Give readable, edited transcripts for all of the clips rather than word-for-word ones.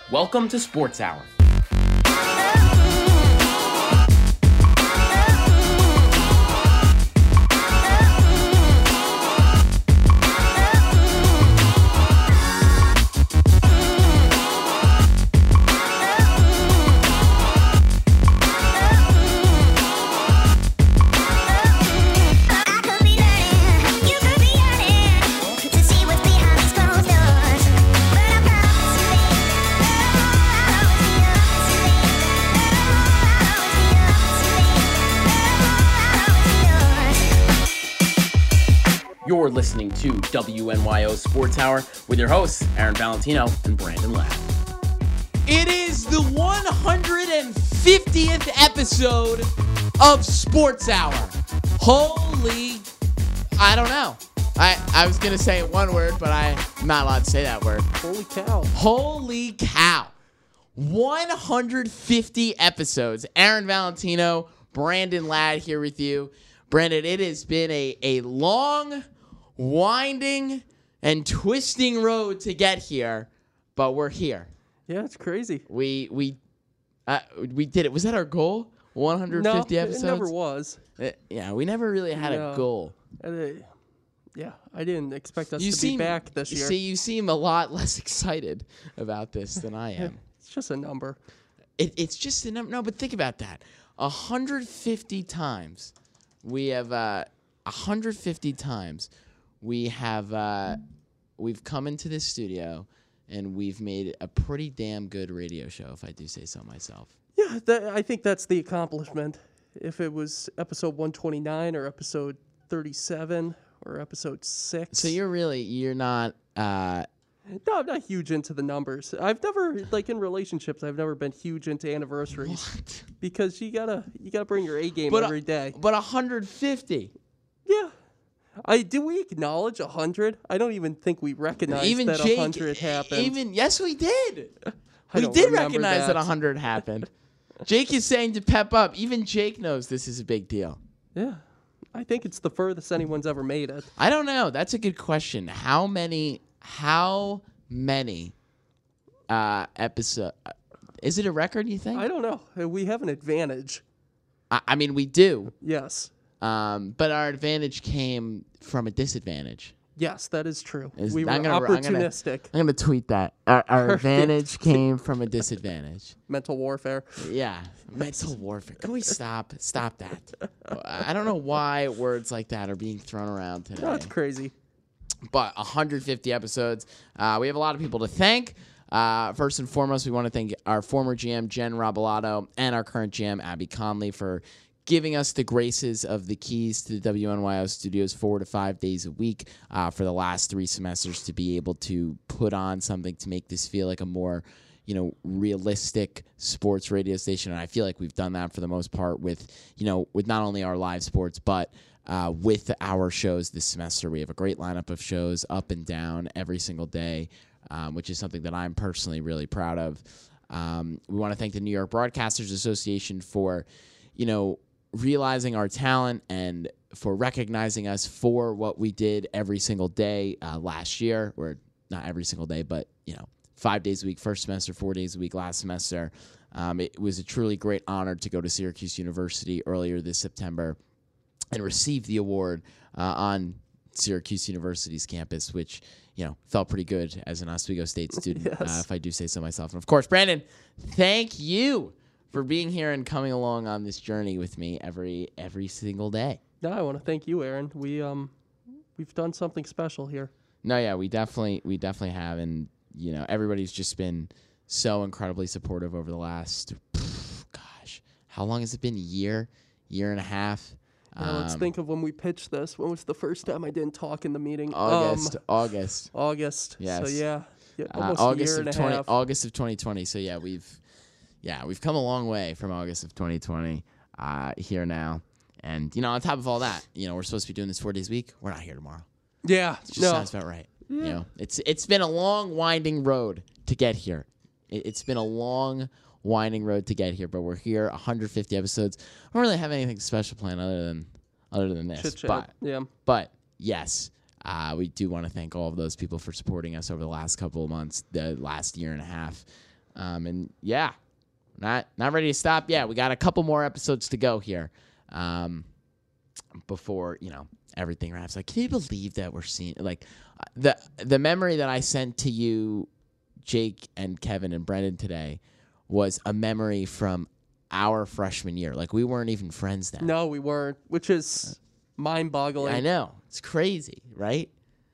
Welcome to Sports Hour. You're listening to WNYO Sports Hour with your hosts, Aaron Valentino and Brandon Ladd. It is the 150th episode of Sports Hour. Holy, I don't know. I was going to say one word, but I'm not allowed to say that word. Holy cow. Holy cow. 150 episodes. Aaron Valentino, Brandon Ladd here with you. Brandon, it has been a long, winding, and twisting road to get here, but we're here. Yeah, it's crazy. We did it. Was that our goal? 150 episodes? It never was. Yeah, we never really had a goal. Yeah, I didn't expect us to be back this year. You seem a lot less excited about this than I am. It's just a number. It's just a number. No, but think about that. 150 times. We have 150 times we've come into this studio and we've made a pretty damn good radio show, if I do say so myself. Yeah, I think that's the accomplishment. If it was episode 129 or episode 37 or episode 6. So you're not No, I'm not huge into the numbers. I've never, in relationships, I've never been huge into anniversaries. What? Because you gotta bring your A game every day. But 150. Yeah. Do we acknowledge 100? I don't even think we recognize that 100 happened. Yes, we did. I We don't did remember recognize that that 100 happened. Jake is saying to pep up. Even Jake knows this is a big deal. Yeah. I think it's the furthest anyone's ever made it. I don't know. That's a good question. How many episode? Is it a record, you think? I don't know. We have an advantage. I mean, we do. Yes. But our advantage came from a disadvantage. Yes, that is true. We were opportunistic. I'm going to tweet that. Our advantage came from a disadvantage. Mental warfare. Yeah, mental warfare. Can we stop that? I don't know why words like that are being thrown around today. No, it's crazy. But 150 episodes. We have a lot of people to thank. First and foremost, we want to thank our former GM, Jen Robolato, and our current GM, Abby Conley, for giving us the graces of the keys to the WNYO studios 4 to 5 days a week for the last 3 semesters to be able to put on something to make this feel like a more, realistic sports radio station. And I feel like we've done that for the most part with not only our live sports, but with our shows this semester. We have a great lineup of shows up and down every single day, which is something that I'm personally really proud of. We want to thank the New York Broadcasters Association for, realizing our talent and for recognizing us for what we did every single day last year, or not every single day, but 5 days a week first semester, 4 days a week last semester. It was a truly great honor to go to Syracuse University earlier this September and receive the award on Syracuse University's campus, which felt pretty good as an Oswego State student, Yes. if I do say so myself. And of course, Brandon, thank you for being here and coming along on this journey with me every single day. No, I want to thank you, Aaron. We've done something special here. No, yeah, we definitely have, and everybody's just been so incredibly supportive over the last, how long has it been? year and a half? Let's think of when we pitched this. When was the first time I didn't talk in the meeting? August. Yes. So yeah, almost August a year and of a half. August of 2020. So yeah, we've come a long way from August of 2020 here now. And on top of all that, we're supposed to be doing this 4 days a week. We're not here tomorrow. Yeah, It just sounds about right. Yeah. It's been a long, winding road to get here. It's been a long, winding road to get here, but we're here, 150 episodes. I don't really have anything special planned other than this. Chit-chat. But yes, we do want to thank all of those people for supporting us over the last couple of months, the last year and a half. And yeah, not ready to stop yet. We got a couple more episodes to go here before, everything wraps. Like, can you believe that we're seeing, like, the memory that I sent to you, Jake and Kevin and Brendan today was a memory from our freshman year. Like, we weren't even friends then. No, we weren't, which is mind-boggling. I know. It's crazy, right?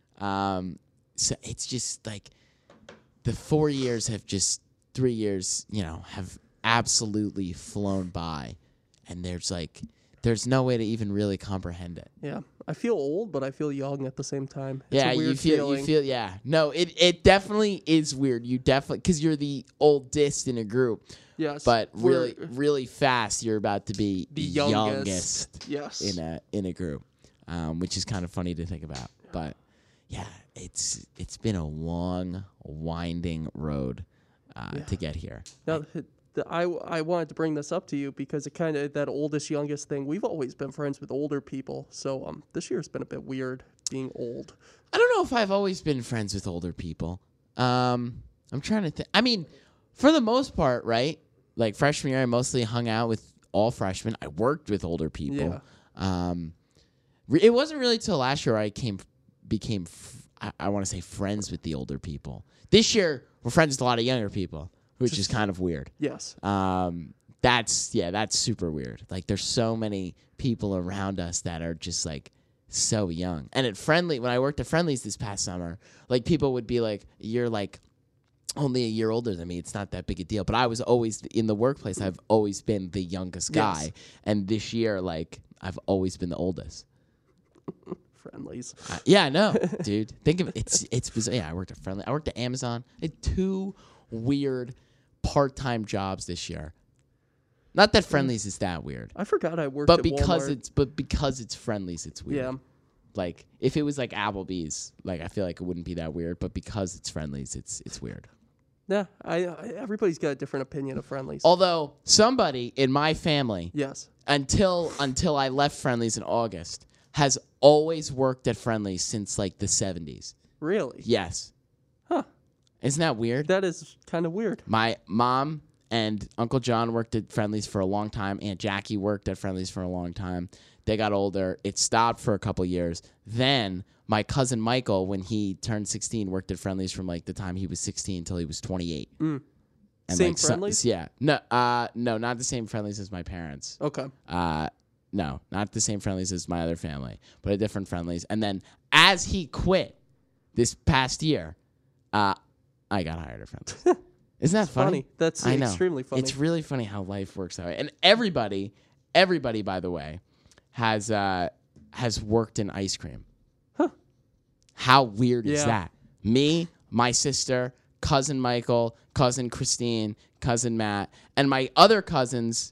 So it's just like the 4 years have just 3 years, have absolutely flown by. And there's no way to even really comprehend it. Yeah. I feel old, but I feel young at the same time. It's Yeah, a weird you feel, yeah. No, it definitely is weird. You definitely, because you're the oldest in a group. Yes. But really fast, you're about to be the youngest yes. in a group, which is kind of funny to think about. But yeah, it's been a long, winding road to get here. Now, I wanted to bring this up to you because it kind of, that oldest, youngest thing, we've always been friends with older people. So this year's been a bit weird being old. I don't know if I've always been friends with older people. I'm trying to think. I mean, for the most part, right? Like freshman year, I mostly hung out with all freshmen. I worked with older people. Yeah. It wasn't really till last year I became I want to say friends with the older people. This year, we're friends with a lot of younger people, which is kind of weird. Yes. That's super weird. Like, there's so many people around us that are just like so young. And at Friendly, when I worked at Friendly's this past summer, like people would be like, "You're like only a year older than me. It's not that big a deal." But I was always in the workplace. I've always been the youngest guy, Yes. and this year, like, I've always been the oldest. Friendlies. Yeah, no, dude. Think of it. It's bizarre. Yeah, I worked at Friendly. I worked at Amazon. I had 2 weird part-time jobs this year. Not that Friendly's is that weird, I forgot I worked but at because Walmart. because it's Friendly's, it's weird. Yeah. Like, if it was like Applebee's, like, I feel like it wouldn't be that weird. But because it's Friendly's, it's weird. Yeah. Everybody's got a different opinion of Friendlies. Although somebody in my family, Yes. until I left Friendly's in August, has always worked at Friendly's since like the 70s. Really? Yes. Huh. Isn't that weird? That is kind of weird. My mom and Uncle John worked at Friendly's for a long time. Aunt Jackie worked at Friendly's for a long time. They got older. It stopped for a couple years. Then my cousin Michael, when he turned 16, worked at Friendly's from like the time he was 16 until he was 28. Mm. And Same like, Friendly's? Yeah. No, not the same Friendly's as my parents. Okay. No, not the same Friendly's as my other family, but a different Friendly's. And then as he quit this past year, I got hired at Friendly's. Isn't that funny? That's I know. extremely funny. It's really funny how life works that way. And everybody, by the way, has worked in ice cream. Huh. How weird is Yeah. that? Me, my sister, cousin Michael, cousin Christine, cousin Matt, and my other cousins,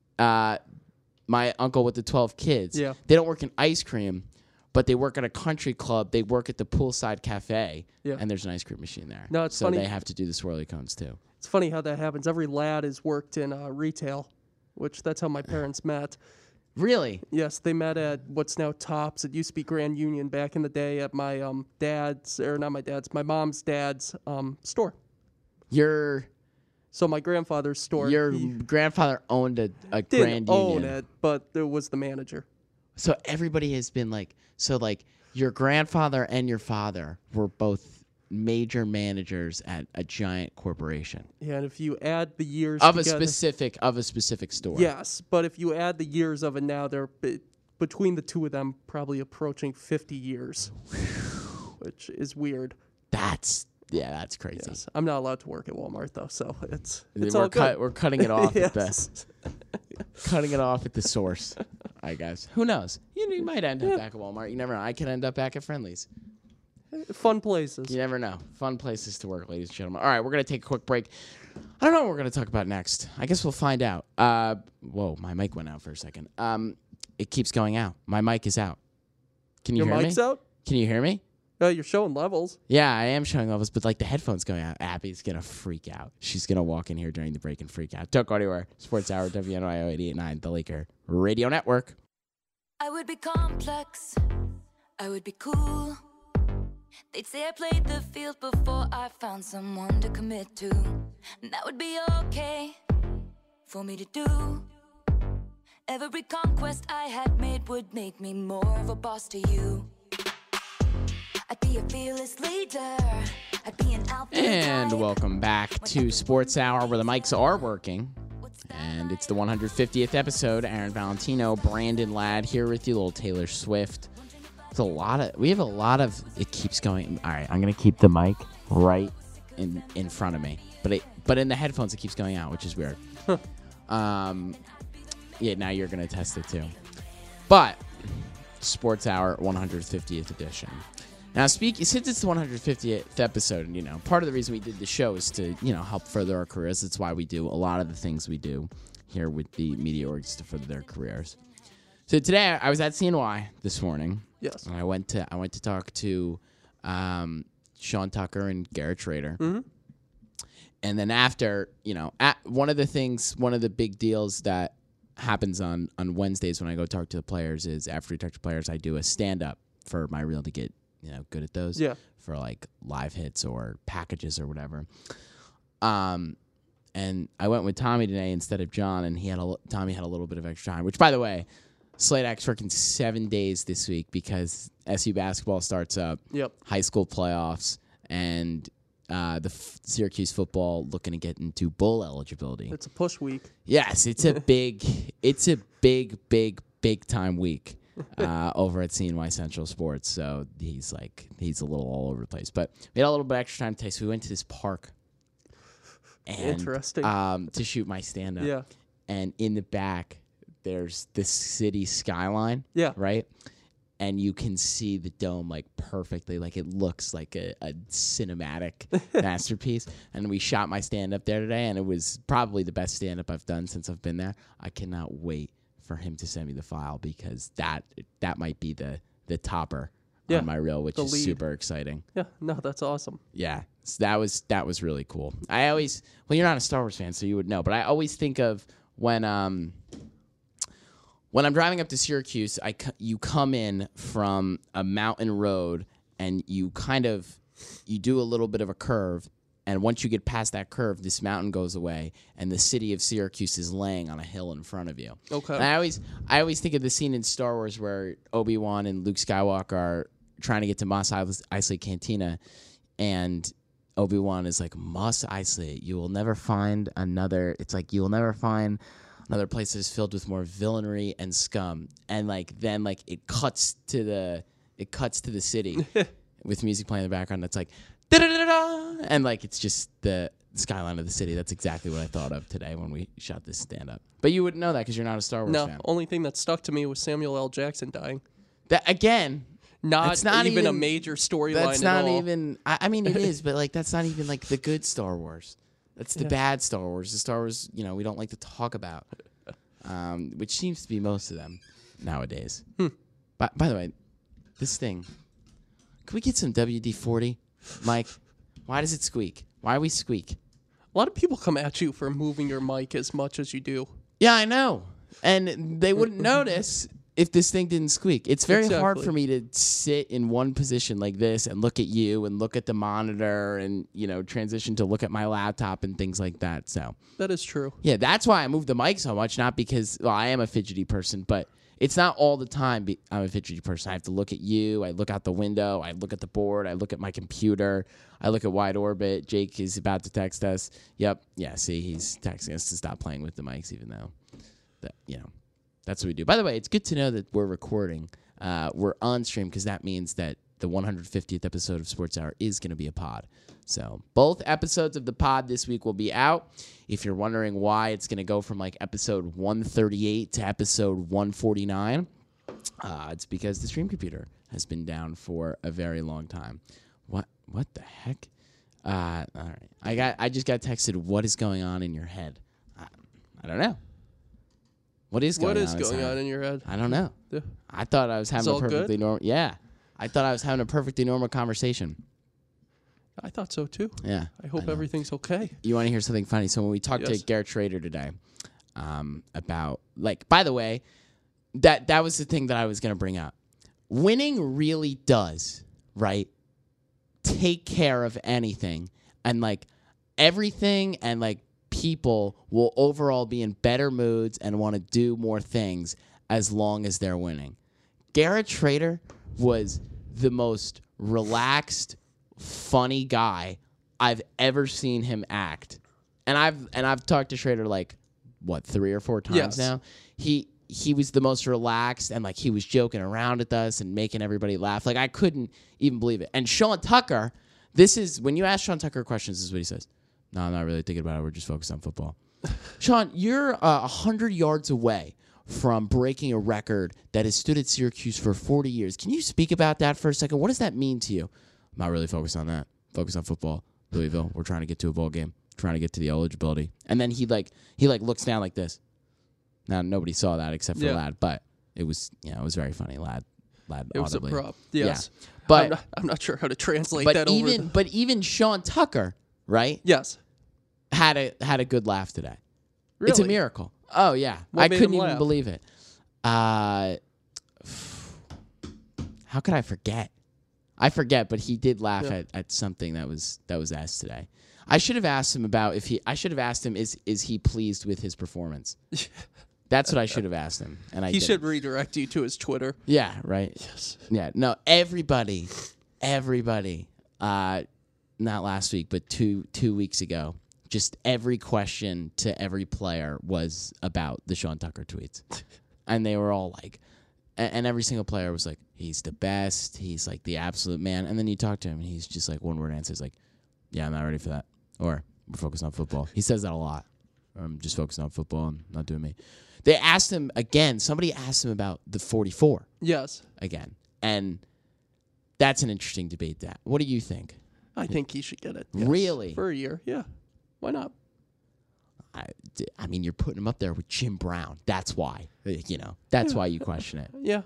my uncle with the 12 kids. Yeah. They don't work in ice cream, but they work at a country club. They work at the poolside cafe, Yeah. and there's an ice cream machine there. No, it's so funny. they have to do the swirly cones too. It's funny how that happens. Every lad has worked in retail, which that's how my parents met. Really? Yes, they met at what's now Tops. It used to be Grand Union back in the day at my my mom's dad's store. So my grandfather's store. Your he grandfather owned a didn't Grand own Union. it, but there was the manager. So everybody has been like, your grandfather and your father were both major managers at a giant corporation Yeah, and if you add the years of together, a specific store. yes, but if you add the years of it now, they're between the two of them probably approaching 50 years, which is weird. That's crazy. Yes, I'm not allowed to work at Walmart though, so it's we're all good. We're cutting it off Yes. cutting it off at the source. I guess. Who knows? You might end up back at Walmart. You never know. I could end up back at Friendly's. Fun places. You never know. Fun places to work, ladies and gentlemen. All right, we're going to take a quick break. I don't know what we're going to talk about next. I guess we'll find out. Whoa, my mic went out for a second. It keeps going out. My mic is out. Can you Your hear mic's me? out? Can you hear me? You're showing levels. Yeah, I am showing levels, but like the headphones going out. Abby's going to freak out. She's going to walk in here during the break and freak out. Don't go anywhere. Sports Hour, WNYO 88.9, the Laker Radio Network. I would be complex. I would be cool. They'd say I played the field before I found someone to commit to. that would be okay for me to do. Every conquest I had made would make me more of a boss to you. I'd be a fearless leader. I'd be an alpha And type. welcome back to Sports Hour, where the mics are working. And it's the 150th episode. Aaron Valentino, Brandon Ladd here with you. Little Taylor Swift. We have a lot of. It keeps going. All right, I'm gonna keep the mic right in front of me, but in the headphones it keeps going out, which is weird. Yeah, now you're gonna test it too. But Sports Hour 150th edition. Now, since it's the 150th episode, and part of the reason we did the show is to help further our careers. That's why we do a lot of the things we do here with the media orgs to further their careers. So today I was at CNY this morning. Yes. And I went to talk to Sean Tucker and Garrett Schrader. Mm-hmm. And then after, one of the big deals that happens on Wednesdays when I go talk to the players is after we talk to players, I do a stand-up for my reel to get, good at those. Yeah. For like live hits or packages or whatever. And I went with Tommy today instead of John, and Tommy had a little bit of extra time, which, by the way, Slate Act's working 7 days this week because SU basketball starts up, Yep. high school playoffs, and the Syracuse football looking to get into bowl eligibility. It's a push week. Yes, it's a big time week over at CNY Central Sports. So he's a little all over the place. But we had a little bit extra time today, so we went to this park. And, Interesting. to shoot my stand-up. Yeah. And in the back, there's the city skyline. Yeah. Right? And you can see the dome perfectly. It looks like a cinematic masterpiece. And we shot my stand-up there today, and it was probably the best stand-up I've done since I've been there. I cannot wait for him to send me the file because that might be the topper on my reel, which is lead. super exciting. Yeah. No, that's awesome. Yeah, so that was really cool. You're not a Star Wars fan, so you would know, but I always think of when I'm driving up to Syracuse, you come in from a mountain road and you do a little bit of a curve, and once you get past that curve, this mountain goes away, and the city of Syracuse is laying on a hill in front of you. Okay. And I always think of the scene in Star Wars where Obi-Wan and Luke Skywalker are trying to get to Mos Eisley Cantina, and Obi-Wan is like, Mos Eisley, you will never find another. It's like you will never find another place that's filled with more villainy and scum. And then it cuts to the city with music playing in the background. That's like da da da da, and it's just the skyline of the city. That's exactly what I thought of today when we shot this stand up. But you wouldn't know that because you're not a Star Wars No, fan. only thing that stuck to me was Samuel L. Jackson dying. That again. Not not even a even- major storyline That's at not all. even. I mean, it is, but that's not even the good Star Wars. That's the bad Star Wars. The Star Wars, we don't like to talk about, which seems to be most of them nowadays. By the way, this thing. Can we get some WD-40, Mike? Why does it squeak? Why we squeak? A lot of people come at you for moving your mic as much as you do. Yeah, I know, and they wouldn't notice if this thing didn't squeak. It's very hard Exactly. for me to sit in one position like this and look at you and look at the monitor and, transition to look at my laptop and things like that. So, That is true. yeah, that's why I move the mic so much, not because, I am a fidgety person, but it's not all the time I'm a fidgety person. I have to look at you. I look out the window. I look at the board. I look at my computer. I look at Wide Orbit. Jake is about to text us. Yep. Yeah, see, he's texting us to stop playing with the mics, even though, that's what we do. By the way, it's good to know that we're recording. We're on stream because that means that the 150th episode of Sports Hour is going to be a pod. So both episodes of the pod this week will be out. If you're wondering why it's going to go from episode 138 to episode 149, it's because the stream computer has been down for a very long time. What the heck? All right. I just got texted, what is going on in your head? I don't know. What is going on in your head? I don't know. Yeah. I thought I was having It's a all perfectly good? normal. Yeah, I thought I was having a perfectly normal conversation. I thought so too. Yeah. I hope know. everything's okay. You want to hear something funny? So when we talked to Yes. Garrett Schrader today, about by the way, that was the thing that I was going to bring up. Winning really does, right, take care of anything, and everything and like people will overall be in better moods and want to do more things as long as they're winning. Garrett Schrader was the most relaxed, funny guy I've ever seen him act. And I've talked to Schrader like 3 or 4 times now. He was the most relaxed and like he was joking around with us and making everybody laugh. Like I couldn't even believe it. And Sean Tucker, this is when you ask Sean Tucker questions, this is what he says. No, I'm not really thinking about it. We're just focused on football. Sean, you're 100 yards away from breaking a record that has stood at Syracuse for 40 years. Can you speak about that for a second? What does that mean to you? I'm not really focused on that. Focus on football. Louisville, we're trying to get to a bowl game. Trying to get to the eligibility. And then he looks down like this. Now nobody saw that except for Lad, but it was very funny. Lad it was audibly. a prop. Yes. Yeah. But I'm not sure how to translate but that but even Sean Tucker, right? Yes. Had a good laugh today. Really? It's a miracle. Oh yeah. What I made couldn't him even laugh? believe it. How could I forget? I forget, but he did laugh at something that was asked today. I should have asked him is he pleased with his performance? That's what I should have asked him. And I He should redirect you to his Twitter. Yeah, right. Yes. Yeah. No, everybody, not last week, but two weeks ago, just every question to every player was about the Sean Tucker tweets. And they were all like, and every single player was like, he's the best. He's like the absolute man. And then you talk to him and he's just like one word answers like, yeah, I'm not ready for that. Or we're focused on football. He says that a lot. I'm just focused on football and not doing me. They asked him again. Somebody asked him about the 44 Yes. again. And that's an interesting debate. That. What do you think? I think he should get it. Yes. Really? For a year. Yeah. Why not? I mean, you're putting him up there with Jim Brown. That's why. That's why you question it. Yeah.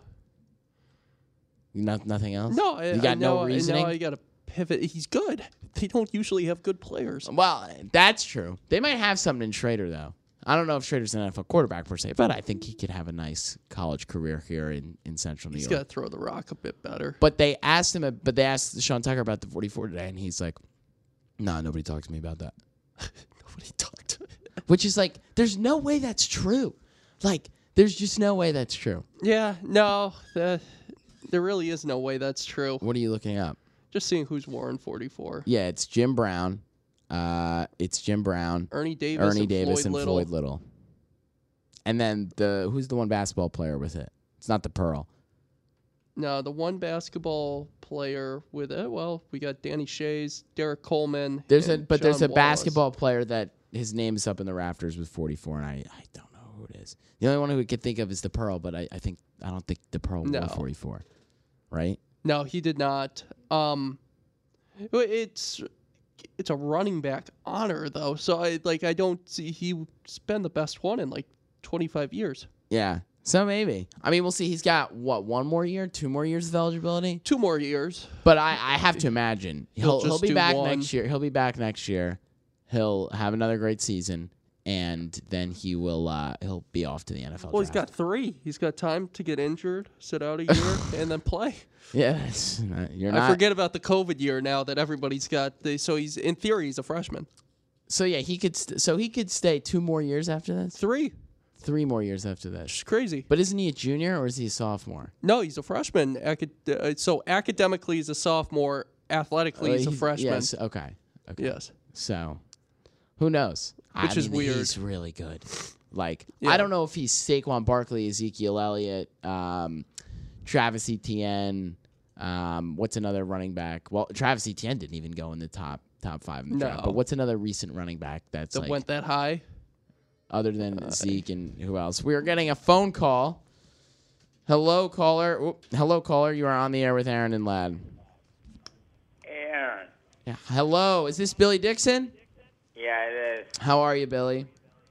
Nothing else? No. You got no reasoning? No, I got to pivot. He's good. They don't usually have good players. Well, that's true. They might have something in Schrader, though. I don't know if Schrader's an NFL quarterback per se, but I think he could have a nice college career here in Central New He's York. got to throw the rock a bit better. But they asked Sean Tucker about the 44 today, and he's like, "No, nobody talked to me about that." Nobody talked to me. Which is like, there's no way that's true. Like, there's just no way that's true. Yeah, no. There really is no way that's true. What are you looking up? Just seeing who's worn 44. Yeah, it's Jim Brown. Ernie Davis, and Floyd Little. And then who's the one basketball player with it? It's not the Pearl. No, the one basketball player with it. Well, we got Danny Shays, Derek Coleman. There's and a John Wallace. basketball player that his name is up in the rafters with 44, and I don't know who it is. The only one who we could think of is the Pearl, but I don't think the Pearl wore 44, right? No, he did not. It's a running back honor though, so I don't see he's been the best one in like 25 years. Yeah, so maybe. I mean, we'll see. He's got what, 1 more year, 2 more years of eligibility? 2 more years. But I have to imagine he'll be back one. next year. He'll be back next year. He'll have another great season, and then he'll be off to the NFL. Well, he's draft. got 3. He's got time to get injured, sit out a year, and then play. Yeah, I forget about the COVID year now that everybody's got. So he's in theory he's a freshman. So yeah, he could stay 2 more years after this. 3. 3 more years after this. It's crazy. But isn't he a junior or is he a sophomore? No, he's a freshman. So academically he's a sophomore. Athletically he's a freshman. Yes. Okay. Yes. So, who knows? Which is weird. He's really good. Like, Yeah. I don't know if he's Saquon Barkley, Ezekiel Elliott, Travis Etienne. What's another running back? Well, Travis Etienne didn't even go in the top 5 in the draft. No. But what's another recent running back that's That went that high. other than Zeke and who else? We are getting a phone call. Hello, caller. Oop. Hello, caller. You are on the air with Aaron and Lad. Aaron. Yeah. Hello. Is this Billy Dixon? Yeah, it is. How are you, Billy?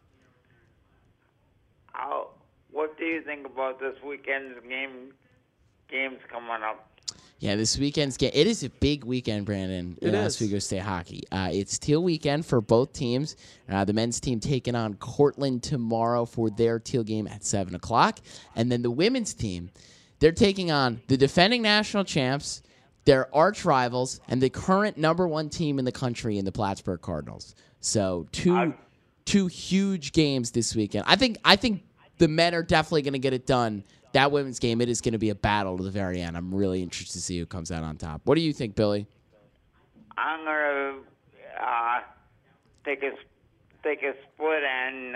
What do you think about this weekend's games coming up? Yeah, this weekend's game. It is a big weekend, Brandon. It is. Oswego State hockey. It's teal weekend for both teams. The men's team taking on Cortland tomorrow for their teal game at 7 o'clock. And then the women's team, they're taking on the defending national champs, They're arch rivals and the current number 1 team in the country in the Plattsburgh Cardinals. So two huge games this weekend. I think the men are definitely going to get it done. That women's game, it is going to be a battle to the very end. I'm really interested to see who comes out on top. What do you think, Billy? I'm gonna take a split, and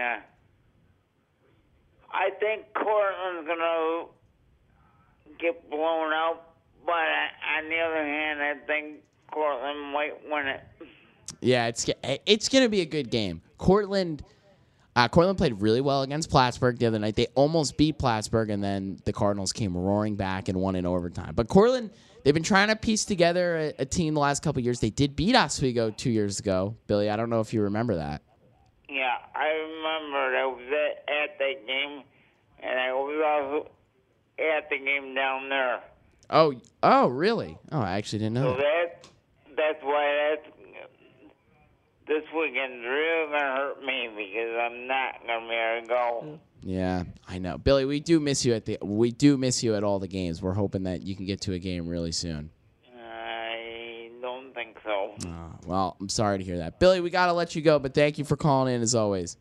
I think Cortland's gonna get blown out. But on the other hand, I think Cortland might win it. Yeah, it's going to be a good game. Cortland played really well against Plattsburgh the other night. They almost beat Plattsburgh, and then the Cardinals came roaring back and won in overtime. But Cortland, they've been trying to piece together a team the last couple of years. They did beat Oswego 2 years ago. Billy, I don't know if you remember that. Yeah, I remember. I was at that game, and I was also at the game down there. Oh, really? Oh, I actually didn't know So that's why this weekend's really gonna hurt me because I'm not gonna be able to go. Yeah, I know. Billy, we do miss you at all the games. We're hoping that you can get to a game really soon. I don't think so. Well, I'm sorry to hear that. Billy, we got to let you go, but thank you for calling in as always.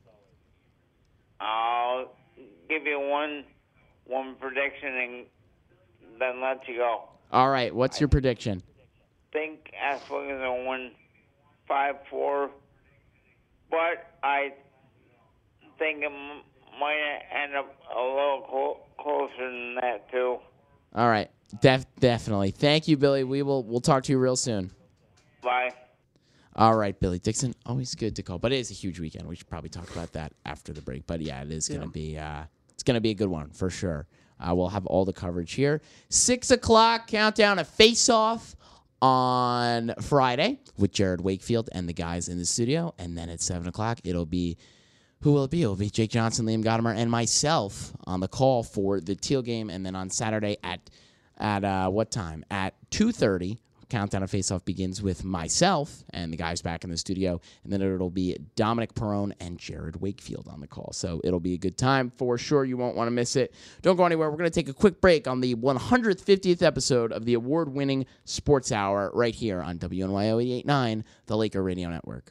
I'll give you one prediction and then let you go. All right, what's your prediction? Think Oswego's gonna win 5-4, but I think it might end up a little closer than that too. All right, definitely. Thank you, Billy. We'll talk to you real soon. Bye. All right, Billy Dixon, always good to call, but it is a huge weekend. We should probably talk about that after the break. But yeah, it is going to be it's going to be a good one for sure. We'll have all the coverage here. 6 o'clock countdown of face-off on Friday with Jared Wakefield and the guys in the studio, and then at 7 o'clock it'll be. Who will it be? It'll be Jake Johnson, Liam Gottimer, and myself on the call for the Teal game. And then on Saturday at what time? At 2:30, countdown of face-off begins with myself and the guys back in the studio. And then it'll be Dominic Perrone and Jared Wakefield on the call. So it'll be a good time for sure. You won't want to miss it. Don't go anywhere. We're going to take a quick break on the 150th episode of the award-winning Sports Hour right here on WNYO 88.9, the Laker Radio Network.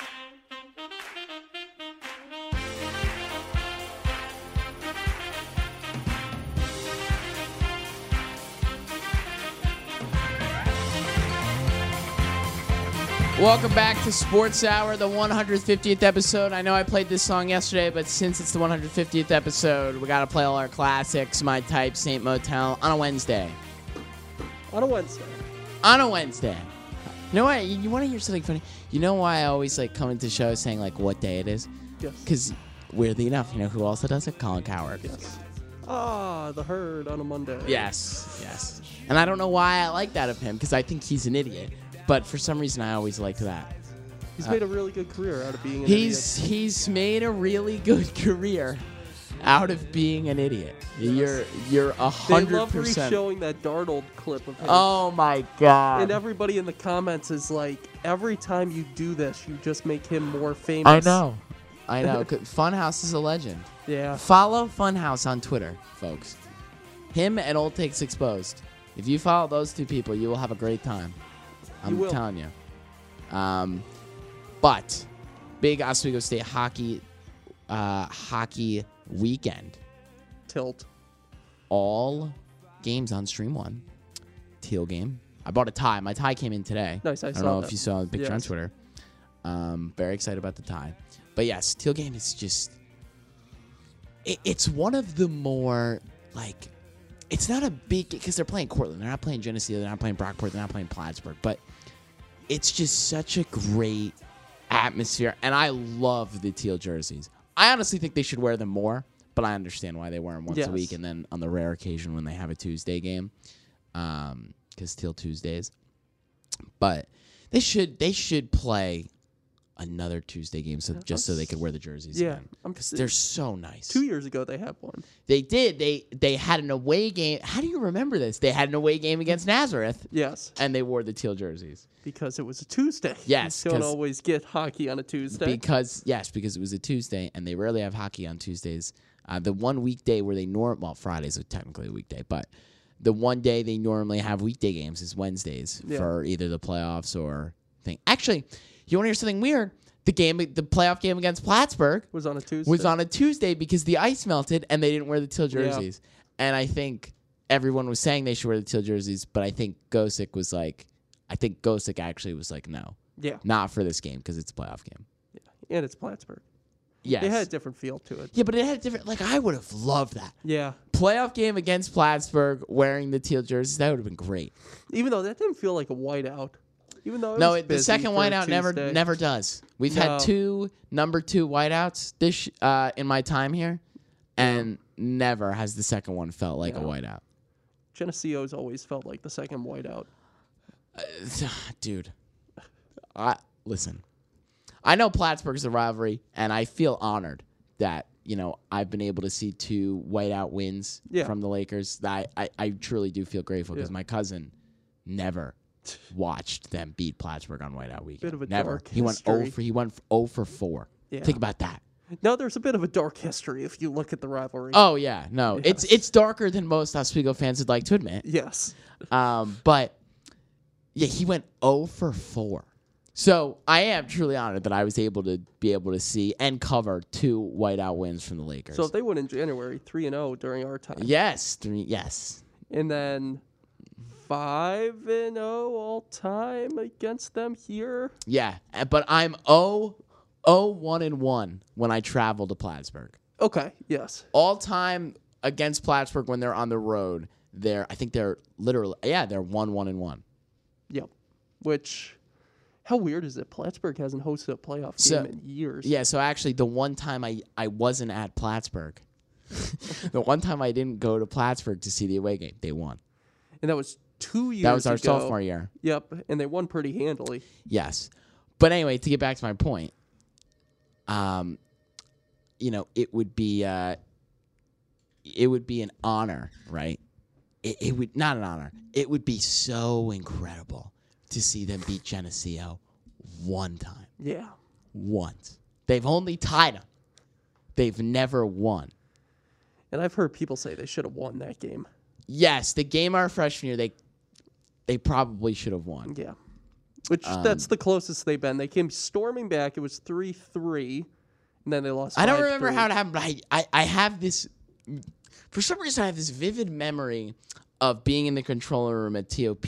Welcome back to Sports Hour, the 150th episode. I know I played this song yesterday, but since it's the 150th episode, we got to play all our classics, My Type, Saint Motel, on a Wednesday. On a Wednesday. On a Wednesday. You know what? You want to hear something funny? You know why I always like come into shows saying like what day it is? Yes. Because weirdly enough, you know who also does it? Colin Cowherd. Yes. The Herd on a Monday. Yes. And I don't know why I like that of him, because I think he's an idiot. But for some reason, I always liked that. He's made a really good career out of being an idiot. He's made a really good career out of being an idiot. Yes. You're 100%. They love re-showing that Darnold clip of him. Oh my God! And everybody in the comments is like, every time you do this, you just make him more famous. I know. Funhouse is a legend. Yeah. Follow Funhouse on Twitter, folks. Him and Old Takes Exposed. If you follow those two people, you will have a great time. I'm telling you. But big Oswego State hockey weekend. Tilt. All games on Stream 1. Teal game. I bought a tie. My tie came in today. Nice. I don't know if you saw the picture on Yes. Twitter. Very excited about the tie. But yes, Teal game is just... It's one of the more, like... It's not a big... Because they're playing Cortland. They're not playing Geneseo. They're not playing Brockport. They're not playing Plattsburgh. But it's just such a great atmosphere. And I love the Teal jerseys. I honestly think they should wear them more. But I understand why they wear them once a week. And then on the rare occasion when they have a Tuesday game. Because Teal Tuesdays. But they should play another Tuesday game so they could wear the jerseys again. Because they're so nice. 2 years ago they had one. They did. They had an away game. How do you remember this? They had an away game against Nazareth. Yes. And they wore the Teal jerseys. Because it was a Tuesday. Yes. You don't always get hockey on a Tuesday. Because it was a Tuesday, and they rarely have hockey on Tuesdays. The one weekday where they Friday's are technically a weekday, but the one day they normally have weekday games is Wednesdays Yeah. for either the playoffs or thing. Actually, you want to hear something weird? The playoff game against Plattsburgh Was on a Tuesday. was on a Tuesday because the ice melted and they didn't wear the teal jerseys. And I think everyone was saying they should wear the teal jerseys, but I think Gosick actually was like, no, Yeah. not for this game because it's a playoff game. And it's Plattsburgh. Yes. It had a different feel to it. Yeah, but it had a different. Like, I would have loved that Yeah. playoff game against Plattsburgh wearing the teal jerseys. That would have been great. Even though that didn't feel like a whiteout. Even though The second whiteout never does. We've had No. 2 number 2 whiteouts this in my time here, and never has the second one felt like a whiteout. Geneseo's always felt like the second whiteout. Dude, listen. I know Plattsburgh's a rivalry, and I feel honored that I've been able to see 2 whiteout wins from the Lakers. I truly do feel grateful because my cousin never watched them beat Plattsburgh on whiteout weekend. Bit of a never. dark He went history. 0 for 4. Yeah. Think about that. Now there's a bit of a dark history if you look at the rivalry. Oh yeah, no, Yes. it's darker than most Oswego fans would like to admit. Yes. But yeah, he went 0 for 4. So I am truly honored that I was able to see and cover 2 whiteout wins from the Lakers. So if they win in January, 3-0 during our time. yes, 3, yes, And then 5-0 all time against them here. yeah. But I'm 1-1 when I travel to Plattsburgh. Okay, yes. All time against Plattsburgh when they're on the road. I think they're literally they're 1-1. Yep. Which, how weird is it? Plattsburgh hasn't hosted a playoff game in years. Yeah, so actually the one time I wasn't at Plattsburgh, the one time I didn't go to Plattsburgh to see the away game, they won. And that was 2 years That was our ago. sophomore year. Yep, and they won pretty handily. Yes. But anyway, to get back to my point, it would be an honor, right? It would not an honor. It would be so incredible to see them beat Geneseo one time. Yeah. Once. They've only tied them. They've never won. And I've heard people say they should have won that game. Yes, the game our freshman year, they probably should have won. Yeah. Which, that's the closest they've been. They came storming back. It was 3-3, and then they lost 5-3. I don't remember how it happened, but I have this... For some reason, I have this vivid memory of being in the control room at TOP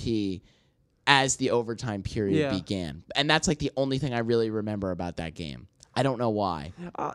as the overtime period began. And that's like the only thing I really remember about that game. I don't know why.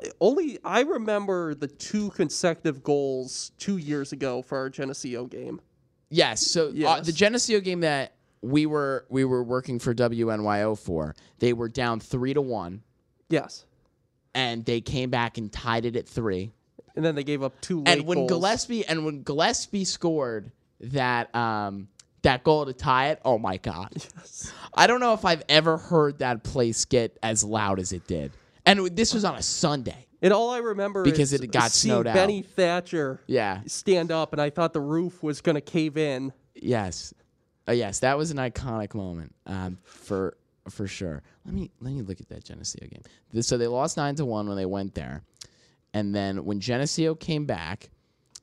I remember the 2 consecutive goals 2 years ago for our Geneseo game. Yes, so Yes. the Geneseo game that we were working for WNYO for, they were down 3-1, Yes. and they came back and tied it at 3. And then they gave up 2 late And when goals. Gillespie scored that goal to tie it, oh my God. Yes. I don't know if I've ever heard that place get as loud as it did. And this was on a Sunday. And all I remember Because is it got seeing snowed out. Benny Thatcher Yeah. stand up, and I thought the roof was going to cave in. Yes. Yes, that was an iconic moment for sure. Let me look at that Geneseo game. So they lost 9-1 when they went there. And then when Geneseo came back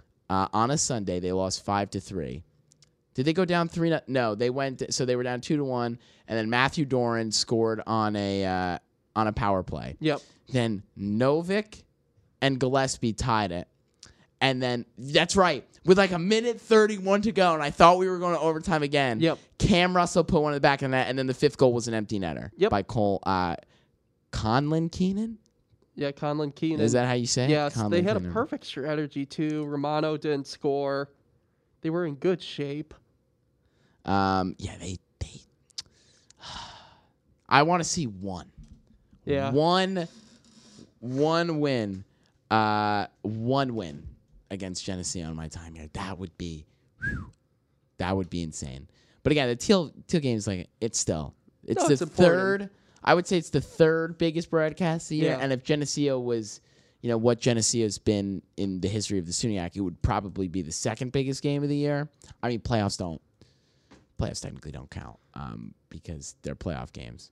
on a Sunday, they lost 5-3. Did they go down 3? No, they went. So they were down 2-1, and then Matthew Doran scored on a power play. Yep. Then Novick and Gillespie tied it, and then that's right with like 1:31 to go, and I thought we were going to overtime again. Yep. Cam Russell put one in the back of the net, and then the 5th goal was an empty netter. Yep. By Cole Conlon Keenan. Yeah, Conlon Keenan. Is that how you say it? Yes, Conlon they had Keenan. a perfect strategy, too. Romano didn't score. They were in good shape. They I want to see one. Yeah. One win. One win against Geneseo in my time here. That would be insane. But again, the teal game is like it's the important. third. I would say it's the 3rd biggest broadcast of the year. Yeah. And if Geneseo was, what Geneseo's been in the history of the SUNYAC, it would probably be the 2nd biggest game of the year. I mean, playoffs technically don't count because they're playoff games.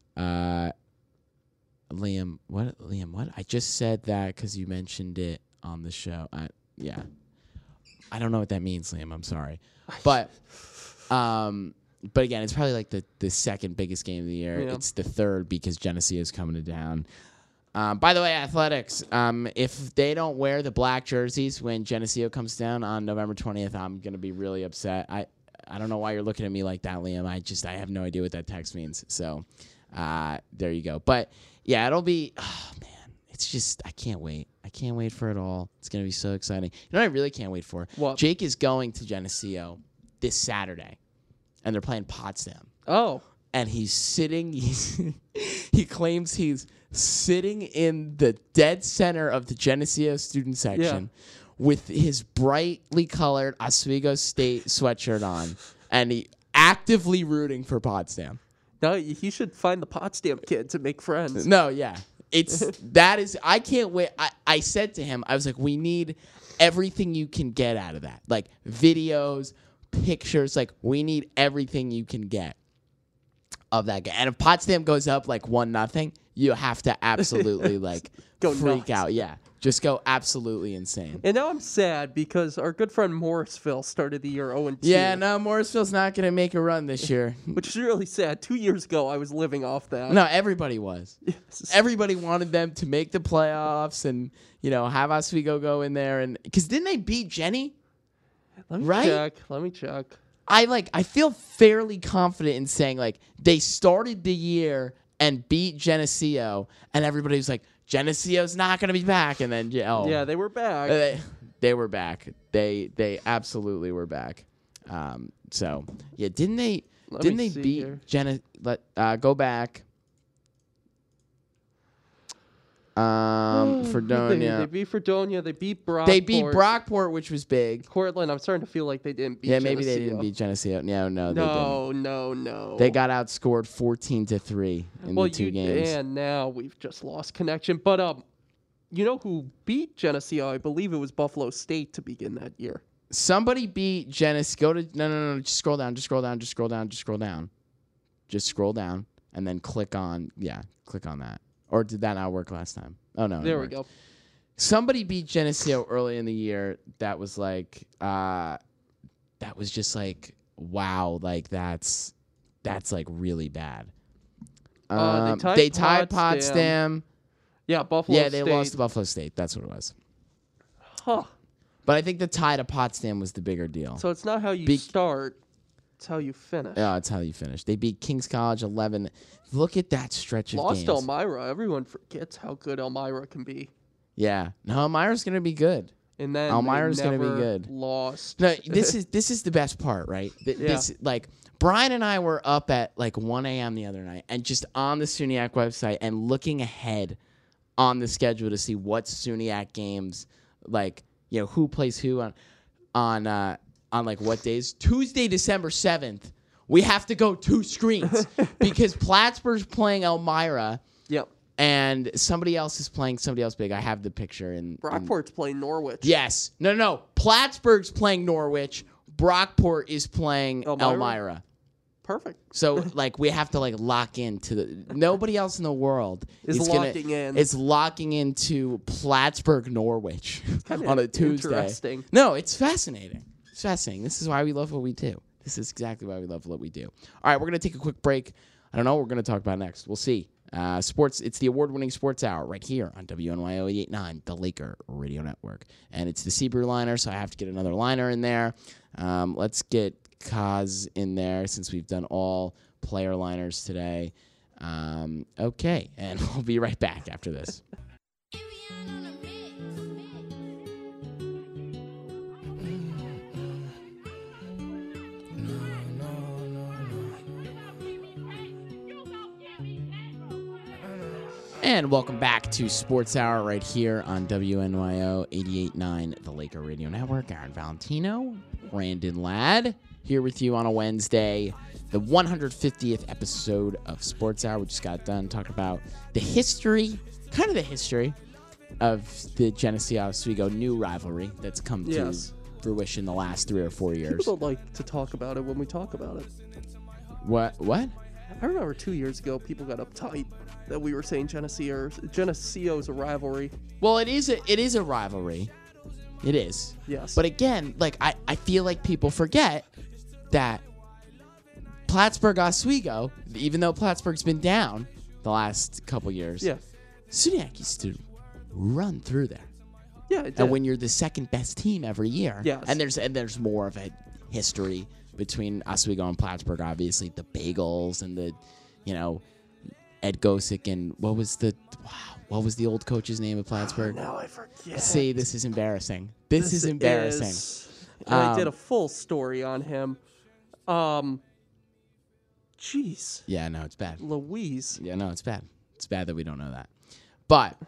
Liam, what? I just said that because you mentioned it on the show. Yeah. I don't know what that means, Liam. I'm sorry. But again, it's probably like the second biggest game of the year. Yeah. It's the third because Geneseo is coming to town. By the way, athletics, if they don't wear the black jerseys when Geneseo comes down on November 20th, I'm going to be really upset. I don't know why you're looking at me like that, Liam. I have no idea what that text means. So there you go. But, yeah, it'll be – man, it's just – I can't wait. I can't wait for it all. It's going to be so exciting. You know what I really can't wait for? What? Jake is going to Geneseo this Saturday, and they're playing Potsdam. Oh. And he's sitting, he claims he's sitting in the dead center of the Geneseo student section with his brightly colored Oswego State sweatshirt on, and he actively rooting for Potsdam. No, he should find the Potsdam kid to make friends. No, yeah. I can't wait. I said to him, I was like, we need everything you can get out of that. Like videos, pictures, like we need everything you can get of that game. And if Potsdam goes up like 1-0, you have to absolutely like Go freak nuts. out. Yeah. Just go absolutely insane. And now I'm sad because our good friend Morrisville started the year 0-2. Yeah, no, Morrisville's not going to make a run this year. Which is really sad. 2 years ago, I was living off that. No, everybody was. Yes. Everybody wanted them to make the playoffs and, have Oswego go in there. And because didn't they beat Jenny? Let me right? check. Let me check. I feel fairly confident in saying, like, they started the year and beat Geneseo, and everybody was like, Geneseo's not going to be back. And then, Yeah, they were back. They were back. They absolutely were back. So, yeah, didn't they Let me beat see here. go back. Fredonia. They beat Fredonia. They beat Brockport. They beat Brockport, which was big. Cortland, I'm starting to feel like they didn't beat Yeah, maybe Geneseo. they didn't beat Geneseo. No, they didn't. No. They got outscored 14-3 in the two games. And now we've just lost connection. But you know who beat Geneseo? I believe it was Buffalo State to begin that year. Somebody beat Geneseo. No. Just scroll down. Just scroll down, and then click on that. Or did that not work last time? Oh no. There we go. Somebody beat Geneseo early in the year. That was like, wow, like that's like really bad. They tied Potsdam. Yeah, Buffalo Yeah, State. they lost to Buffalo State. That's what it was. Huh. But I think the tie to Potsdam was the bigger deal. So it's not how you start, it's how you finish. Yeah, that's how you finish. They beat Kings College 11. Look at that stretch of Lost games. Elmira. Everyone forgets how good Elmira can be. Yeah. No, Elmira's going to be good. And then Elmira's going to be good. Lost. No, this is the best part, right? This like Brian and I were up at like 1 a.m. the other night and just on the SUNYAC website and looking ahead on the schedule to see what SUNYAC games, like, who plays who on like what days. Tuesday, December 7th, we have to go 2 screens because Plattsburgh's playing Elmira. Yep. And somebody else is playing somebody else big. I have the picture. Brockport's playing Norwich. Yes. No. Plattsburgh's playing Norwich. Brockport is playing Elmira. Perfect. So, like, we have to, like, lock into nobody else in the world is locking in. It's locking into Plattsburgh, Norwich on a Tuesday. Interesting. No, it's fascinating. It's fascinating. This is why we love what we do. This is exactly why we love what we do. All right, we're going to take a quick break. I don't know what we're going to talk about next. We'll see. Sports. It's the award-winning Sports Hour right here on WNYO 88.9, the Laker Radio Network. And it's the Seabrew liner, so I have to get another liner in there. Let's get Kaz in there since we've done all player liners today. Okay, and we'll be right back after this. And welcome back to Sports Hour right here on WNYO 88.9, the Laker Radio Network. Aaron Valentino, Brandon Ladd, here with you on a Wednesday, the 150th episode of Sports Hour. We just got done talking about the history of the Geneseo-Oswego new rivalry that's come to fruition the last 3 or 4 years. People don't like to talk about it when we talk about it. What? I remember 2 years ago, people got uptight that we were saying Geneseo is a rivalry. Well, it is a rivalry, It is. Yes. But again, like I feel like people forget that Plattsburgh Oswego, even though Plattsburgh's been down the last couple years, Yeah. SUNYAC used to run through there. Yeah. It did. And when you're the second best team every year, Yes. and there's more of a history between Oswego and Plattsburgh, obviously the Bagels and the, Ed Gosick and what was the old coach's name of Plattsburgh? Now I forget. See, this is embarrassing. This is embarrassing. And I did a full story on him. Jeez. Yeah, no, it's bad. Louise. Yeah, no, it's bad. It's bad that we don't know that. But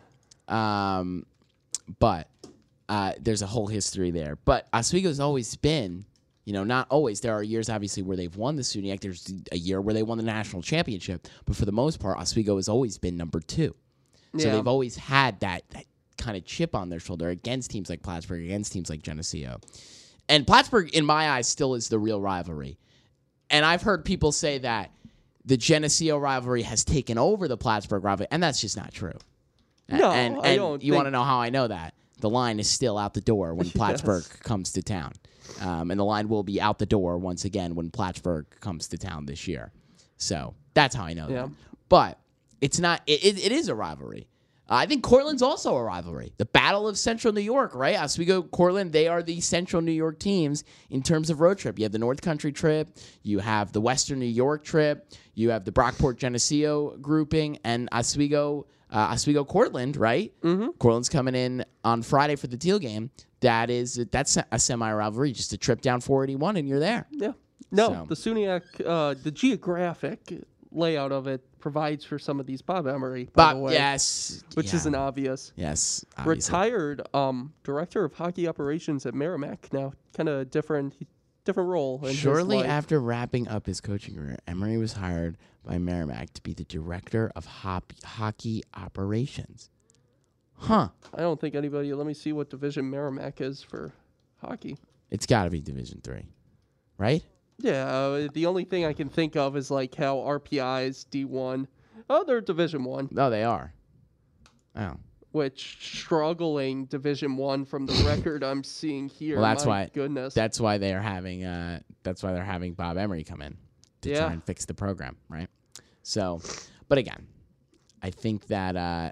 there's a whole history there. But Oswego's always been, not always. There are years, obviously, where they've won the SUNYAC. There's a year where they won the national championship. But for the most part, Oswego has always been number 2. So they've always had that kind of chip on their shoulder against teams like Plattsburgh, against teams like Geneseo. And Plattsburgh, in my eyes, still is the real rivalry. And I've heard people say that the Geneseo rivalry has taken over the Plattsburgh rivalry, and that's just not true. No, and I don't you think- want to know how I know that? The line is still out the door when Plattsburgh comes to town. And the line will be out the door once again when Plattsburgh comes to town this year. So that's how I know that. But it's not. It is a rivalry. I think Cortland's also a rivalry. The Battle of Central New York, right? Oswego, Cortland, they are the Central New York teams in terms of road trip. You have the North Country trip. You have the Western New York trip. You have the Brockport Geneseo grouping and Oswego Cortland, right? Mm-hmm. Cortland's coming in on Friday for the Teal game. That's a semi-rivalry, just a trip down 481 and you're there. Yeah. No, So- the SUNYAC, the geographic layout of it provides for some of these. Bob Emery, by the way. Yes. Which isn't obvious. Yes. Obviously. Retired director of hockey operations at Merrimack now. Kind of different role. In Shortly his life. after wrapping up his coaching career, Emery was hired by Merrimack to be the director of hockey operations. Huh. I don't think anybody. Let me see what division Merrimack is for hockey. It's got to be Division 3, right? Yeah, the only thing I can think of is like how RPI is D1. Oh, they're Division 1. No, they are. Oh. Which struggling Division 1 from the record I'm seeing here. Well, that's My why. Goodness. That's why they're having. That's why they're having Bob Emery come in to Yeah. try and fix the program, right? So, but again, I think that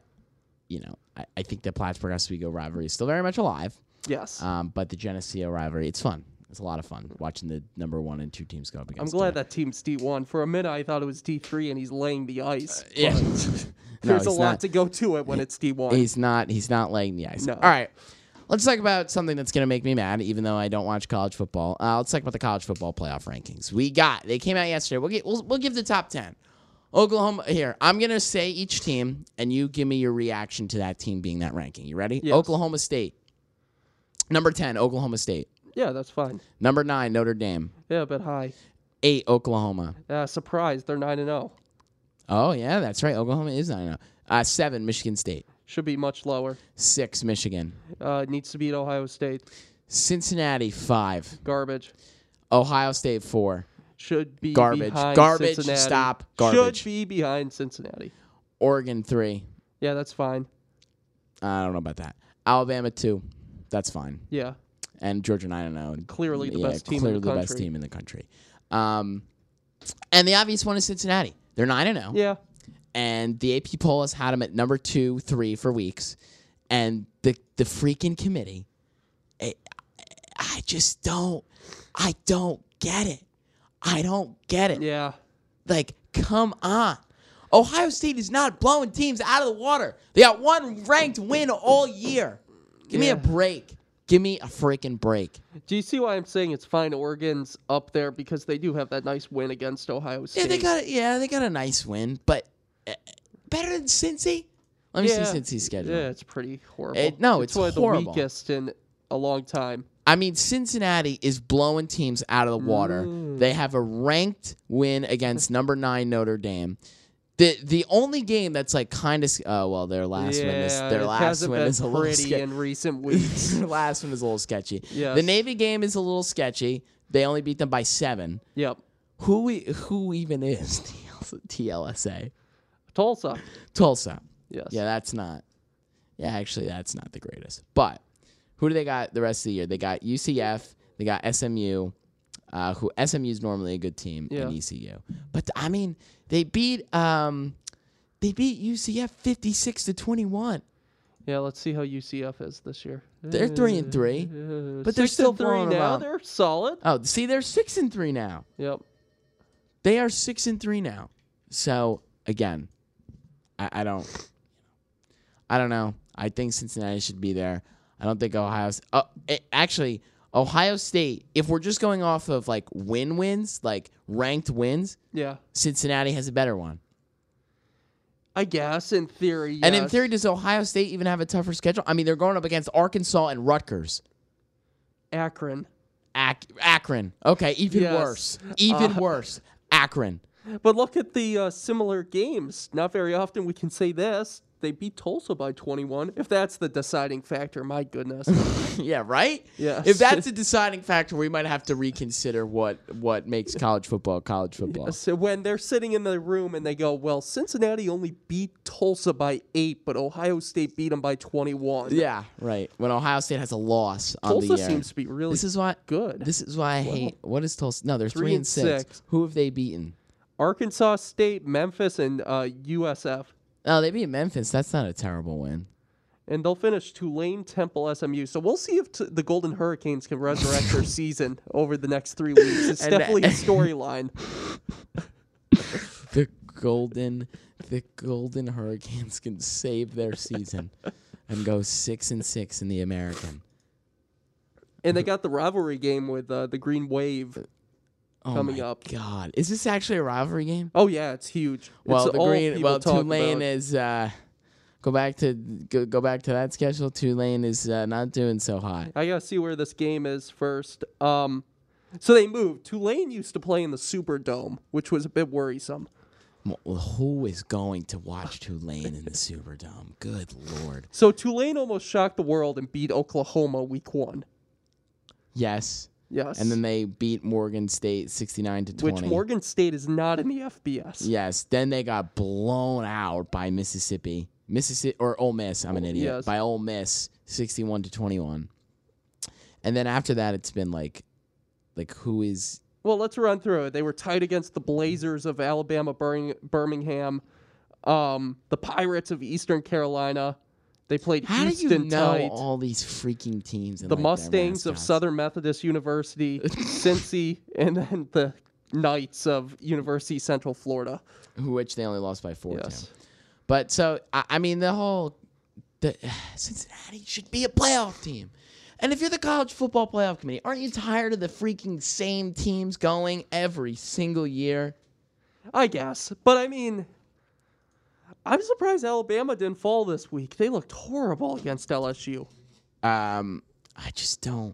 I think the Plattsburgh Oswego rivalry is still very much alive. Yes. But the Geneseo rivalry, it's fun. It's a lot of fun watching the number 1 and 2 teams go up against. I'm glad each other. that team's D1. For a minute, I thought it was D3, and he's laying the ice. Yeah. but No, there's a he's lot not. to go to it when it's D1. He's not laying the ice. No. All right. Let's talk about something that's going to make me mad, even though I don't watch college football. Let's talk about the college football playoff rankings. They came out yesterday. We'll give the top 10. Oklahoma, here, I'm going to say each team, and you give me your reaction to that team being that ranking. You ready? Yes. Oklahoma State. Number 10, Oklahoma State. Yeah, that's fine. Number 9, Notre Dame. Yeah, but high. 8, Oklahoma. Surprise, they're 9-0. Oh, yeah, that's right. Oklahoma is 9-0. 7, Michigan State. Should be much lower. 6, Michigan. Needs to beat Ohio State. Cincinnati, 5. Garbage. Ohio State, 4. Should be Garbage. behind Garbage. Cincinnati. Stop. Garbage. Should be behind Cincinnati. Oregon, 3. Yeah, that's fine. I don't know about that. Alabama, 2. That's fine. Yeah. And Georgia, 9-0. Clearly the best team in clearly the the best country. team in the country. And the obvious one is Cincinnati. They're 9-0. Yeah. And the AP poll has had them at number 2, 3 for weeks. And the freaking committee, I don't get it. I don't get it. Yeah. Like, come on. Ohio State is not blowing teams out of the water. They got one ranked win all year. Give me a break. Give me a freaking break. Do you see why I'm saying it's fine? Oregon's up there because they do have that nice win against Ohio State. They got a nice win, but better than Cincy? Let me see Cincy's schedule. Yeah, it's pretty horrible. It's one of horrible. the weakest in a long time. I mean, Cincinnati is blowing teams out of the water. They have a ranked win against number 9 Notre Dame. The only game that's like kind of their last win is it hasn't been a little pretty sketchy. in recent weeks. Their last one is a little sketchy. Yes. The Navy game is a little sketchy. They only beat them by 7. Yep. Who even is TLSA? Tulsa. Tulsa. Yes. Yeah, that's not the greatest. But Who do they got the rest of the year? They got UCF. They got SMU. Who SMU is normally a good team in ECU. But I mean, they beat UCF 56-21. Yeah, let's see how UCF is this year. They're 3-3, but they're 6 still and 3 blowing them now. out. They're solid. Oh, see, they're 6-3 now. Yep. They are 6-3 now. So again, I don't know. I think Cincinnati should be there. I don't think actually, Ohio State. If we're just going off of like wins, like ranked wins, Yeah. Cincinnati has a better one. I guess in theory. Yes. And in theory, does Ohio State even have a tougher schedule? I mean, they're going up against Arkansas and Rutgers. Akron. Akron. Okay, even Yes. worse. Even worse. Akron. But look at the similar games. Not very often we can say this. They beat Tulsa by 21. If that's the deciding factor, my goodness. Yeah, right? Yes. If that's a deciding factor, we might have to reconsider what makes college football. So when they're sitting in the room and they go, well, Cincinnati only beat Tulsa by 8, but Ohio State beat them by 21. Yeah, right. When Ohio State has a loss on Tulsa the year. seems to be really This is why good. This is why I hate. What is Tulsa? No, they're 3-6. 3-6. Who have they beaten? Arkansas State, Memphis, and USF. Oh, they beat Memphis. That's not a terrible win. And they'll finish Tulane, Temple, SMU. So we'll see if the Golden Hurricanes can resurrect their season over the next 3 weeks. It's definitely a storyline. The Golden Hurricanes can save their season and go 6-6 in the American. And they got the rivalry game with the Green Wave coming up. God, is this actually a rivalry game? Oh yeah, it's huge. Well, It's Tulane is go back to that schedule. Tulane is not doing so hot. I gotta see where this game is first. So they moved. Tulane used to play in the Superdome, which was a bit worrisome. Well, who is going to watch Tulane in the Superdome? Good Lord. So Tulane almost shocked the world and beat Oklahoma week 1. Yes. Yes. And then they beat Morgan State 69-20. Which Morgan State is not in the FBS. Yes. Then they got blown out by Mississippi or Ole Miss. I'm an idiot. Yes. By Ole Miss 61-21. And then after that, it's been like who is? Well, let's run through it. They were tied against the Blazers of Alabama, Birmingham, the Pirates of Eastern Carolina. They played How Houston do you know tight. all these freaking teams? And The like, their Mustangs of mascots? Southern Methodist University, Cincy, and then the Knights of University Central Florida. which they only lost by 4 Yes. to. But so I mean the Cincinnati should be a playoff team. And if you're the college football playoff committee, aren't you tired of the freaking same teams going every single year? I guess. But I mean, I'm surprised Alabama didn't fall this week. They looked horrible against LSU. I just don't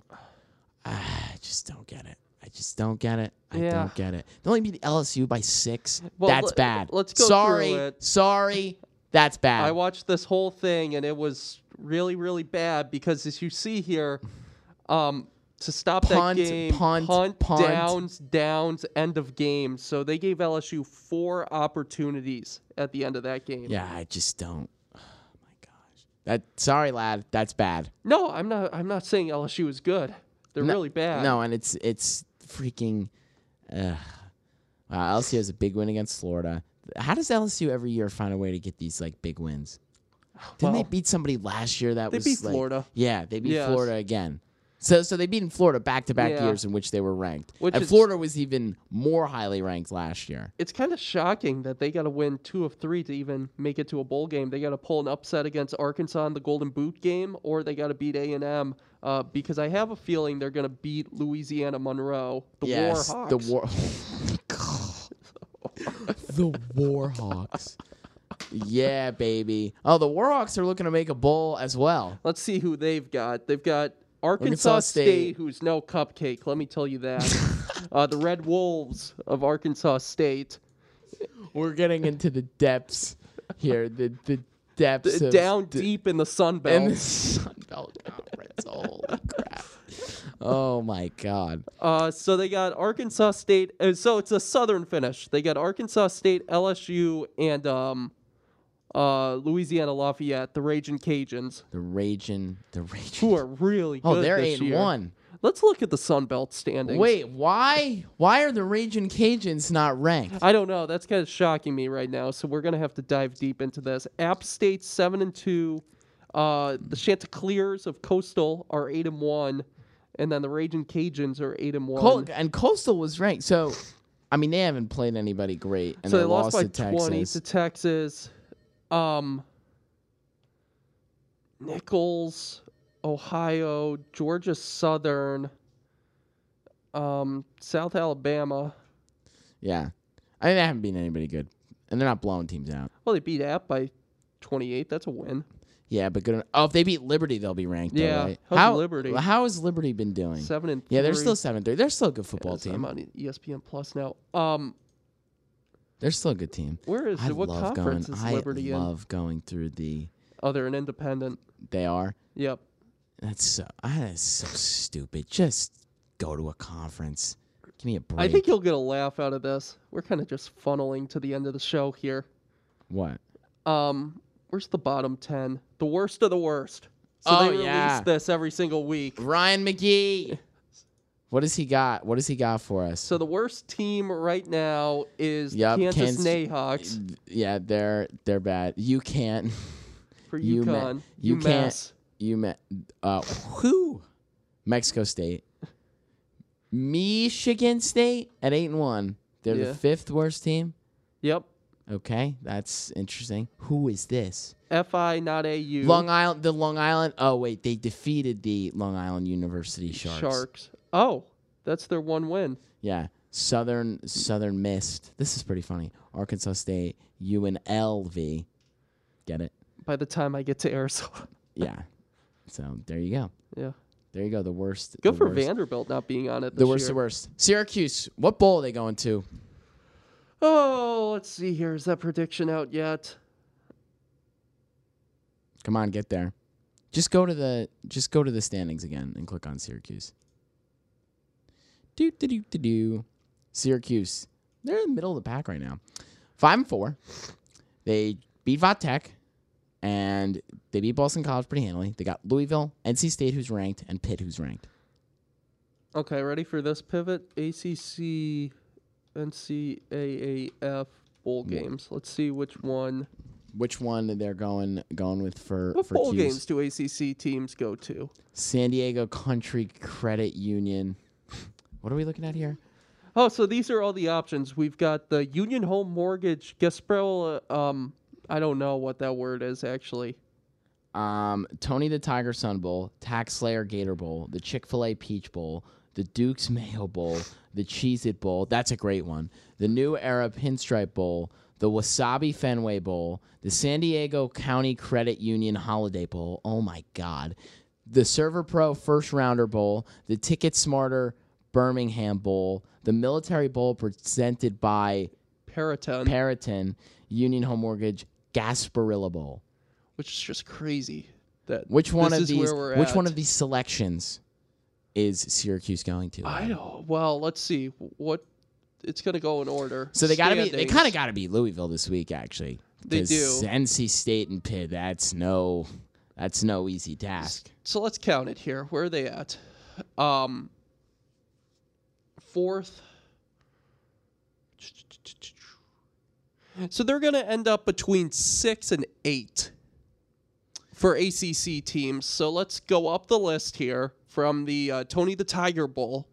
get it. I don't get it. They only beat LSU by 6. Well, That's bad. let's go Sorry. through it. Sorry. That's bad. I watched this whole thing, and it was really, really bad because, as you see here, to stop Punt, that game, punt. downs, end of game. So they gave LSU 4 opportunities at the end of that game. Yeah, I just don't. Oh my gosh. Sorry, lad. That's bad. No, I'm not saying LSU is good. They're really bad. No, and it's freaking. LSU has a big win against Florida. How does LSU every year find a way to get these like big wins? Didn't they Well, beat somebody last year that they was beat like- Florida. Yeah, they beat Yes. Florida again. So they beat in Florida back-to-back Yeah. years in which they were ranked. Which And is- Florida was even more highly ranked last year. It's kind of shocking that they got to win 2 of 3 to even make it to a bowl game. They got to pull an upset against Arkansas in the Golden Boot game, or they got to beat A&M. Because I have a feeling they're going to beat Louisiana Monroe, the Yes, Warhawks. the War. The Warhawks. Yeah, baby. Oh, the Warhawks are looking to make a bowl as well. Let's see who they've got. They've got Arkansas State, who's no cupcake. Let me tell you that. The Red Wolves of Arkansas State. We're getting into the depths here. The depths of Down deep in the Sun Belt. in the Sun Belt Conference. Holy crap. Oh my God. So they got Arkansas State. So it's a Southern finish. They got Arkansas State, LSU, and Louisiana Lafayette, the Ragin' Cajuns, The Ragin'. who are really good. Oh, they're this year. 8-1. Let's look at the Sun Belt standings. Wait, why? Why are the Ragin' Cajuns not ranked? I don't know. That's kind of shocking me right now. So we're gonna have to dive deep into this. App State 7-2. The Chanticleers of Coastal are 8-1, and then the Ragin' Cajuns are 8-1. And Coastal was ranked. So, I mean, they haven't played anybody great. And So they lost by to 20 Texas. to Texas. Nichols, Ohio, Georgia Southern, South Alabama. Yeah. I mean, they haven't beaten anybody good. And they're not blowing teams out. Well, they beat App by 28. That's a win. Yeah, but good. Oh, if they beat Liberty, they'll be ranked. Yeah, though, right? how's Liberty? How has Liberty been doing? 7-3. Yeah, they're still 7-3. They're still a good football Yes, team. I'm on ESPN Plus now. They're still a good team. Where is it? What conference is Liberty in? I love going through the. Oh, they're an independent. They are. Yep. That's so stupid. Just go to a conference. Give me a break. I think you'll get a laugh out of this. We're kind of just funneling to the end of the show here. What? Where's the bottom 10? The worst of the worst. So Oh, they yeah. release this every single week. Ryan McGee. What does he got? What does he got for us? So the worst team right now is Yep, Kansas Jayhawks Yeah, they're bad. You can't. for you UConn. you can't. UMass. You met. Who? Mexico State. Michigan State at 8-1. They're Yeah. the 5th worst team. Yep. Okay, that's interesting. Who is this? FI, not AU. Long Island. The Long Island. Oh wait, they defeated the Long Island University Sharks. Oh, that's their one win. Yeah. Southern missed. This is pretty funny. Arkansas State, UNLV. Get it? By the time I get to Arizona. Yeah. So there you go. Yeah. There you go. The worst. Good the for worst. Vanderbilt not being on it this The worst. year. The worst. Syracuse. What bowl are they going to? Oh, let's see here. Is that prediction out yet? Come on, get there. Just go to the standings again and click on Syracuse. Do. Syracuse. They're in the middle of the pack right now. 5-4. They beat Va Tech, and they beat Boston College pretty handily. They got Louisville, NC State, who's ranked, and Pitt, who's ranked. Okay, ready for this pivot? ACC, NCAAF bowl games. Let's see which one. Which one they're going with for What bowl Qs? games do ACC teams go to? San Diego Country Credit Union. What are we looking at here? Oh, so these are all the options. We've got the Union Home Mortgage, Gasparilla, I don't know what that word is actually. Tony the Tiger Sun Bowl, Tax Slayer Gator Bowl, the Chick-fil-A Peach Bowl, the Duke's Mayo Bowl, the Cheez-It Bowl. That's a great one. The New Era Pinstripe Bowl, the Wasabi Fenway Bowl, the San Diego County Credit Union Holiday Bowl. Oh, my God. The Server Pro First Rounder Bowl, the Ticket Smarter Birmingham Bowl, the Military Bowl presented by Periton, Union Home Mortgage, Gasparilla Bowl. Which is just crazy. That Which one this of is these? where we're Which at. one of these selections is Syracuse going to? I don't. Well, let's see. What it's going to go in order. So they got to be. They Standings. kind of got to beat Louisville this week, actually. They 'Cause do. NC State and Pitt. That's no easy task. So let's count it here. Where are they at? Fourth. So they're going to end up between 6 and 8 for ACC teams. So let's go up the list here from the Tony the Tiger Bowl.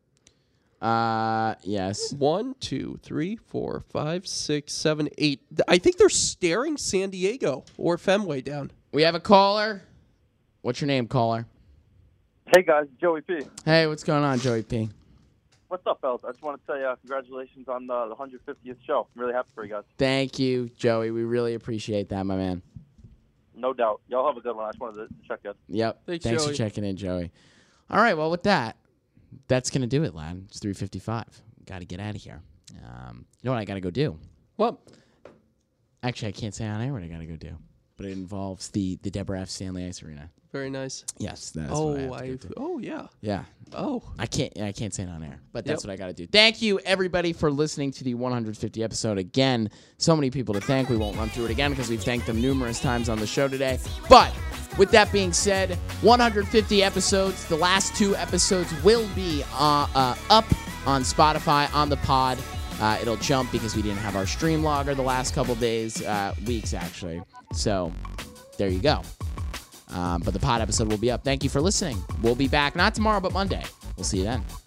Yes. 1, 2, 3, 4, 5, 6, 7, 8. I think they're staring San Diego or Fenway down. We have a caller. What's your name, caller? Hey guys, Joey P. Hey, what's going on, Joey P? What's up, fellas? I just want to tell you congratulations on the 150th show. I'm really happy for you guys. Thank you, Joey. We really appreciate that, my man. No doubt. Y'all have a good one. I just wanted to check in. Yep. Thanks, Thanks Joey. for checking in, Joey. All right. Well, with that, that's gonna do it, lad. It's 3:55. Got to get out of here. You know what I got to go do? Well, Actually, I can't say on air what I got to go do. but it involves the Deborah F. Stanley Ice Arena. Very nice. Yes, that's what I have to go to. Oh yeah. Yeah. Oh. I can't say it on air, but that's Yep. what I got to do. Thank you, everybody, for listening to the 150 episode. Again, so many people to thank. We won't run through it again because we've thanked them numerous times on the show today. But with that being said, 150 episodes. The last 2 episodes will be up on Spotify on the pod. It'll jump because we didn't have our stream logger the last couple days, weeks actually. So there you go. But the pod episode will be up. Thank you for listening. We'll be back, not tomorrow, but Monday. We'll see you then.